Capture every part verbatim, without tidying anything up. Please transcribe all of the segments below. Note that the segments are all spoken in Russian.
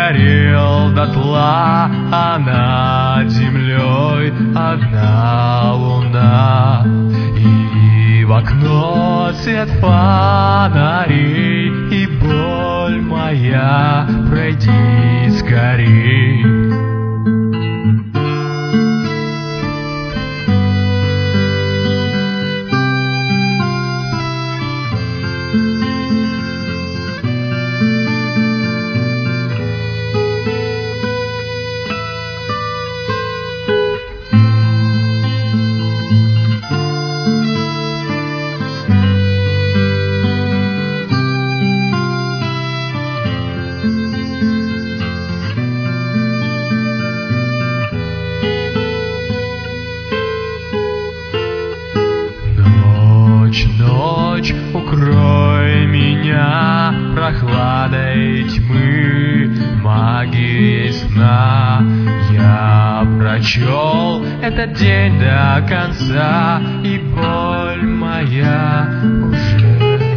сгорел дотла, а над землей одна луна. И в окно свет фонарей, и боль моя, пройди скорей. Ночь, ночь, укрой меня прохладой тьмы, магией сна. Я прочел этот день до конца, и боль моя уже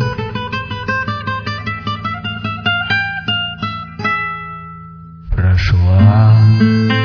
прошла.